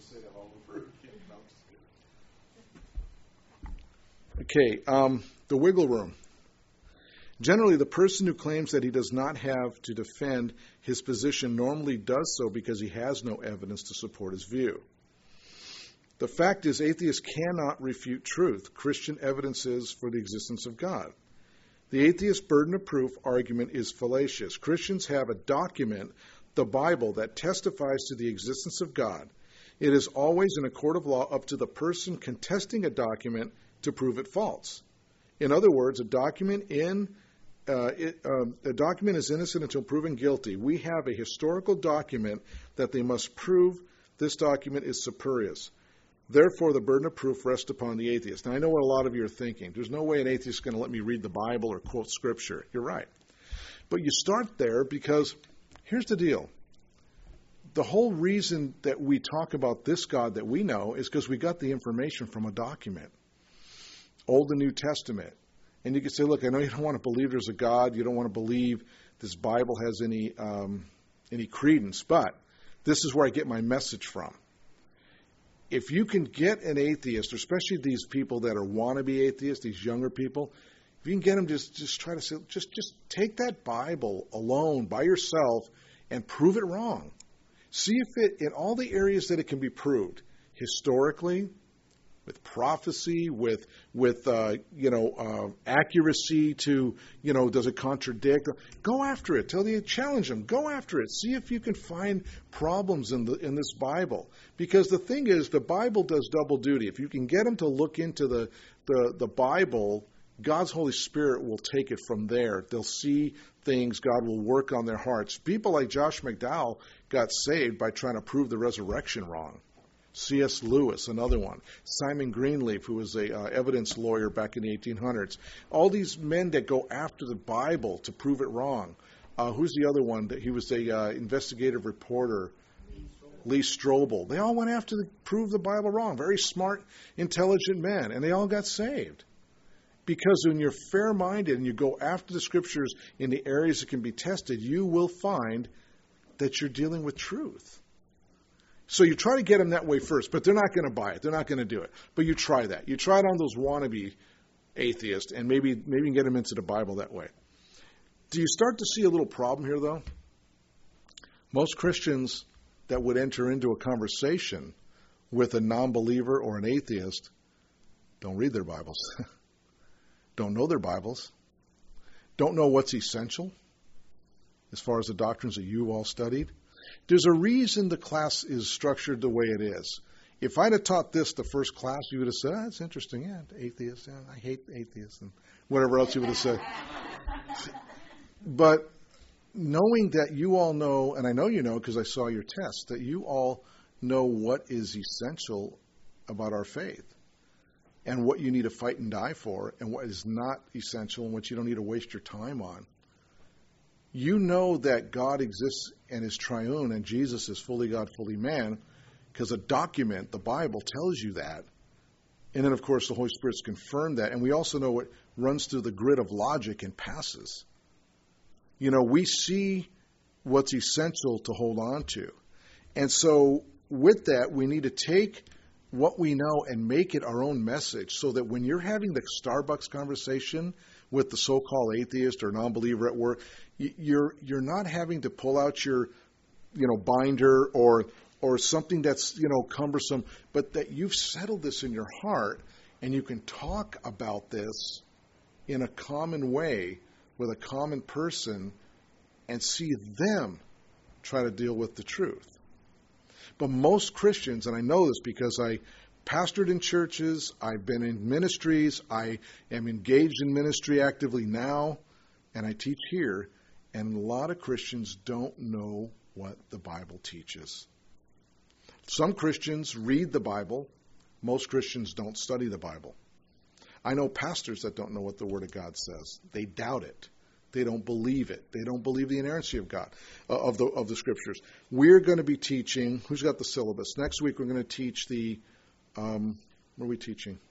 say that all over again. Okay, the wiggle room. Generally, the person who claims that he does not have to defend his position normally does so because he has no evidence to support his view. The fact is, atheists cannot refute truth, Christian evidences for the existence of God. The atheist burden of proof argument is fallacious. Christians have a document, the Bible, that testifies to the existence of God. It is always in a court of law up to the person contesting a document to prove it false. In other words, a document is innocent until proven guilty. We have a historical document that they must prove this document is spurious. Therefore, the burden of proof rests upon the atheist. Now, I know what a lot of you are thinking. There's no way an atheist is going to let me read the Bible or quote Scripture. You're right. But you start there because here's the deal. The whole reason that we talk about this God that we know is because we got the information from a document, Old and New Testament. And you can say, look, I know you don't want to believe there's a God. You don't want to believe this Bible has any credence. But this is where I get my message from. If you can get an atheist, especially these people that are wannabe atheists, these younger people, if you can get them just try to say, just take that Bible alone by yourself and prove it wrong. See if it, in all the areas that it can be proved, historically, with prophecy, with accuracy to, does it contradict? Go after it. Challenge them. Go after it. See if you can find problems in this Bible. Because the thing is, the Bible does double duty. If you can get them to look into the Bible, God's Holy Spirit will take it from there. They'll see things. God will work on their hearts. People like Josh McDowell got saved by trying to prove the resurrection wrong. C.S. Lewis, another one. Simon Greenleaf, who was a evidence lawyer back in the 1800s. All these men that go after the Bible to prove it wrong. Who's the other one? He was a investigative reporter, Lee Strobel. They all went after to prove the Bible wrong. Very smart, intelligent men, and they all got saved. Because when you're fair-minded and you go after the Scriptures in the areas that can be tested, you will find that you're dealing with truth. So you try to get them that way first, but they're not going to buy it. They're not going to do it. But you try that. You try it on those wannabe atheists, and maybe you can get them into the Bible that way. Do you start to see a little problem here, though? Most Christians that would enter into a conversation with a non-believer or an atheist don't read their Bibles, don't know their Bibles, don't know what's essential as far as the doctrines that you all studied. There's a reason the class is structured the way it is. If I'd have taught this the first class, you would have said, that's interesting. Yeah, atheists. Yeah, I hate atheists and whatever else you would have said. But knowing that you all know, and I know you know because I saw your test, that you all know what is essential about our faith and what you need to fight and die for and what is not essential and what you don't need to waste your time on. You know that God exists and is triune and Jesus is fully God, fully man, because a document, the Bible, tells you that. And then, of course, the Holy Spirit's confirmed that. And we also know what runs through the grid of logic and passes. We see what's essential to hold on to. And so with that, we need to take what we know and make it our own message so that when you're having the Starbucks conversation with the so-called atheist or non-believer at work, you're not having to pull out your, binder or something that's, cumbersome, but that you've settled this in your heart and you can talk about this in a common way with a common person and see them try to deal with the truth. But most Christians, and I know this because I pastored in churches, I've been in ministries, I am engaged in ministry actively now, and I teach here, and a lot of Christians don't know what the Bible teaches. Some Christians read the Bible. Most Christians don't study the Bible. I know pastors that don't know what the Word of God says. They doubt it. They don't believe it. They don't believe the inerrancy of God, of the Scriptures. We're going to be teaching, who's got the syllabus? Next week we're going to teach what are we teaching?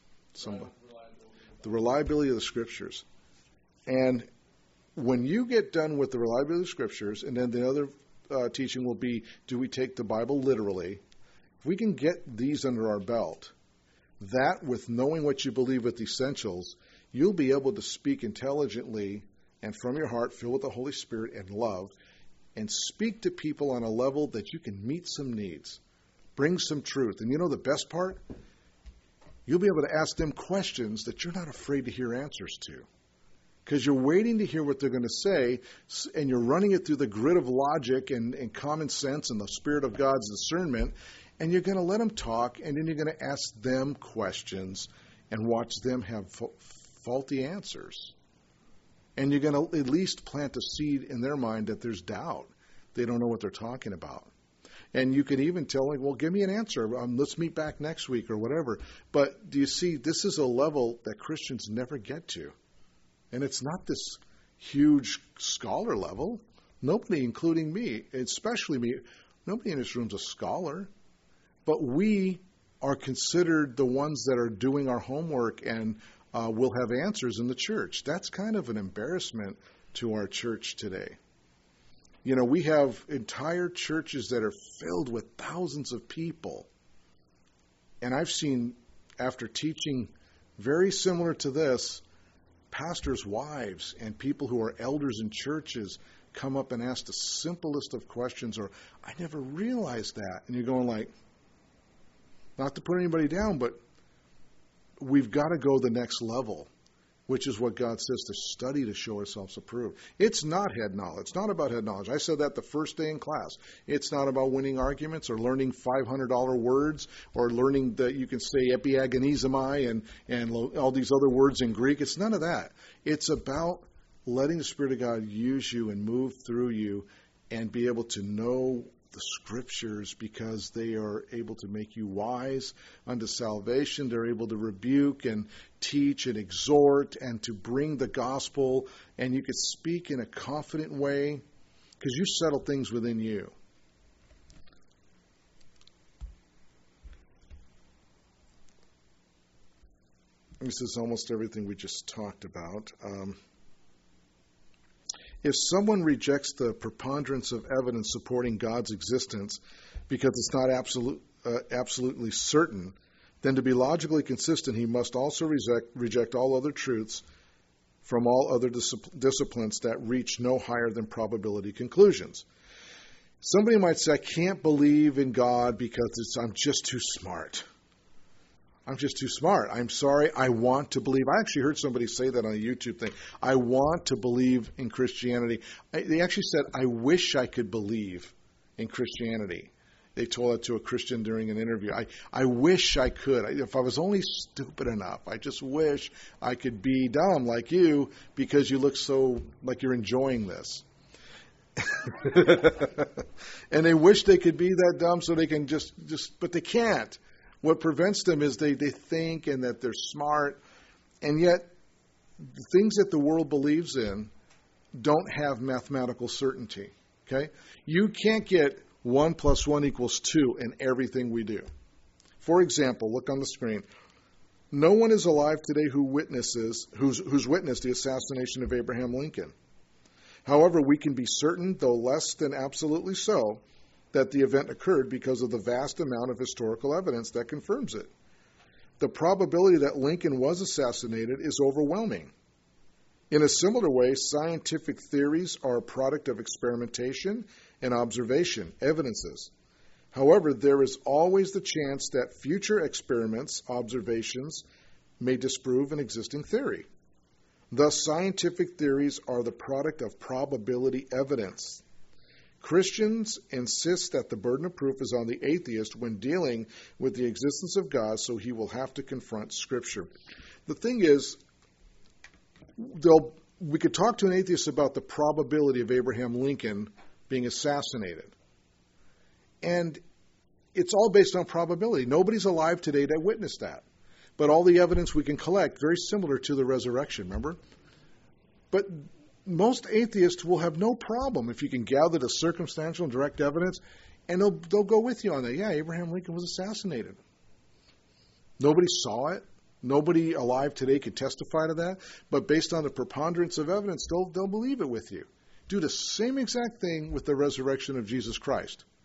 The reliability of the Scriptures. And when you get done with the reliability of the Scriptures, and then the other teaching will be, do we take the Bible literally? If we can get these under our belt, that with knowing what you believe with essentials, you'll be able to speak intelligently and from your heart, filled with the Holy Spirit and love, and speak to people on a level that you can meet some needs, bring some truth. And you know the best part? You'll be able to ask them questions that you're not afraid to hear answers to. Because you're waiting to hear what they're going to say, and you're running it through the grid of logic and common sense and the Spirit of God's discernment, and you're going to let them talk, and then you're going to ask them questions and watch them have faulty answers. And you're going to at least plant a seed in their mind that there's doubt. They don't know what they're talking about. And you can even tell them, well, give me an answer. Let's meet back next week or whatever. But do you see, this is a level that Christians never get to. And it's not this huge scholar level. Nobody, including me, especially me, nobody in this room is a scholar. But we are considered the ones that are doing our homework and will have answers in the church. That's kind of an embarrassment to our church today. You know, we have entire churches that are filled with thousands of people. And I've seen, after teaching very similar to this, pastors' wives and people who are elders in churches come up and ask the simplest of questions, or, I never realized that. And you're going like, not to put anybody down, but we've got to go the next level, which is what God says to study to show ourselves approved. It's not head knowledge. It's not about head knowledge. I said that the first day in class. It's not about winning arguments or learning $500 words or learning that you can say epiagonizomai and all these other words in Greek. It's none of that. It's about letting the Spirit of God use you and move through you and be able to know the Scriptures, because they are able to make you wise unto salvation. They're able to rebuke and teach and exhort and to bring the gospel, and you could speak in a confident way because you settle things within you. This is almost everything we just talked about. If someone rejects the preponderance of evidence supporting God's existence because it's not absolutely certain, then to be logically consistent, he must also reject all other truths from all other disciplines that reach no higher than probability conclusions. Somebody might say, I can't believe in God because I'm just too smart. I'm just too smart. I'm sorry. I want to believe. I actually heard somebody say that on a YouTube thing. I want to believe in Christianity. They actually said, I wish I could believe in Christianity. They told that to a Christian during an interview. I wish I could. If I was only stupid enough, I just wish I could be dumb like you because you look so like you're enjoying this. And they wish they could be that dumb so they can just but they can't. What prevents them is they think and that they're smart, and yet the things that the world believes in don't have mathematical certainty. Okay? You can't get 1 + 1 = 2 in everything we do. For example, look on the screen. No one is alive today who's witnessed the assassination of Abraham Lincoln. However, we can be certain, though less than absolutely so, that the event occurred because of the vast amount of historical evidence that confirms it. The probability that Lincoln was assassinated is overwhelming. In a similar way, scientific theories are a product of experimentation and observation, evidences. However, there is always the chance that future experiments, observations, may disprove an existing theory. Thus, scientific theories are the product of probability evidence. Christians insist that the burden of proof is on the atheist when dealing with the existence of God, so he will have to confront Scripture. The thing is, we could talk to an atheist about the probability of Abraham Lincoln being assassinated. And it's all based on probability. Nobody's alive today that witnessed that. But all the evidence we can collect, very similar to the resurrection, remember? But most atheists will have no problem if you can gather the circumstantial and direct evidence, and they'll go with you on that. Yeah, Abraham Lincoln was assassinated. Nobody saw it. Nobody alive today could testify to that. But based on the preponderance of evidence, they'll believe it with you. Do the same exact thing with the resurrection of Jesus Christ.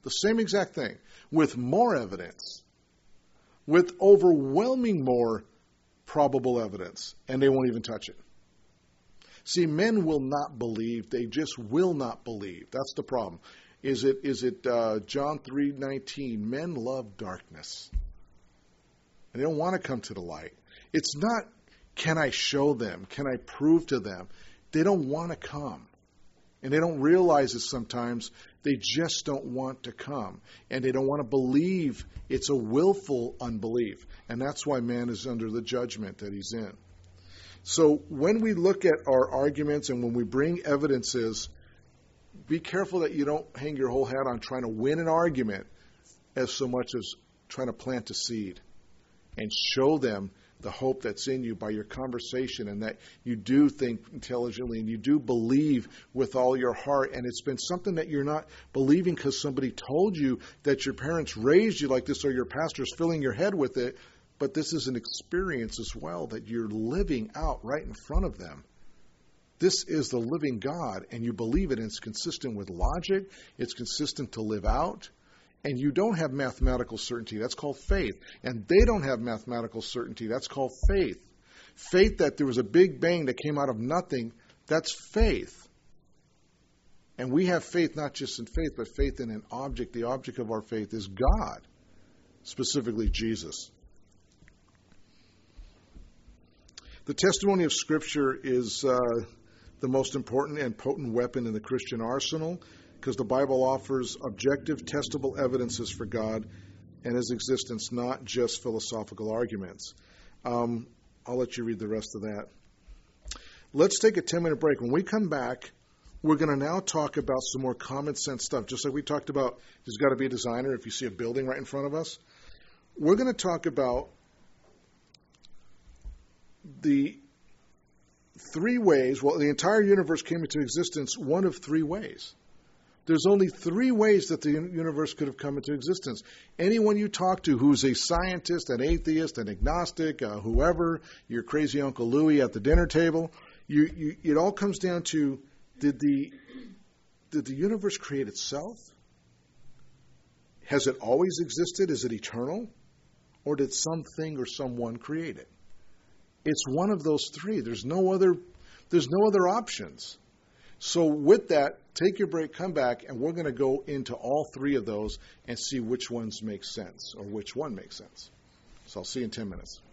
The same exact thing, with more evidence, with overwhelming more probable evidence, and they won't even touch it. See, men will not believe. They just will not believe. That's the problem. Is it John 3:19? Men love darkness. And they don't want to come to the light. It's not, can I show them? Can I prove to them? They don't want to come. And they don't realize it sometimes. They just don't want to come. And they don't want to believe. It's a willful unbelief. And that's why man is under the judgment that he's in. So when we look at our arguments and when we bring evidences, be careful that you don't hang your whole hat on trying to win an argument as so much as trying to plant a seed and show them the hope that's in you by your conversation, and that you do think intelligently and you do believe with all your heart. And it's been something that you're not believing because somebody told you, that your parents raised you like this, or your pastor's filling your head with it. But this is an experience as well that you're living out right in front of them. This is the living God, and you believe it, and it's consistent with logic. It's consistent to live out. And you don't have mathematical certainty. That's called faith. And they don't have mathematical certainty. That's called faith. Faith that there was a big bang that came out of nothing, that's faith. And we have faith not just in faith, but faith in an object. The object of our faith is God, specifically Jesus. The testimony of Scripture is the most important and potent weapon in the Christian arsenal, because the Bible offers objective, testable evidences for God and His existence, not just philosophical arguments. I'll let you read the rest of that. Let's take a 10-minute break. When we come back, we're going to now talk about some more common sense stuff. Just like we talked about, there's got to be a designer if you see a building right in front of us. We're going to talk about the three ways. Well, the entire universe came into existence one of three ways. There's only three ways that the universe could have come into existence. Anyone you talk to who's a scientist, an atheist, an agnostic, whoever, your crazy Uncle Louie at the dinner table, it all comes down to, did the universe create itself? Has it always existed? Is it eternal? Or did something or someone create it? It's one of those three. There's no other options. So with that, take your break, come back, and we're going to go into all three of those and see which ones make sense, or which one makes sense. So I'll see you in 10 minutes.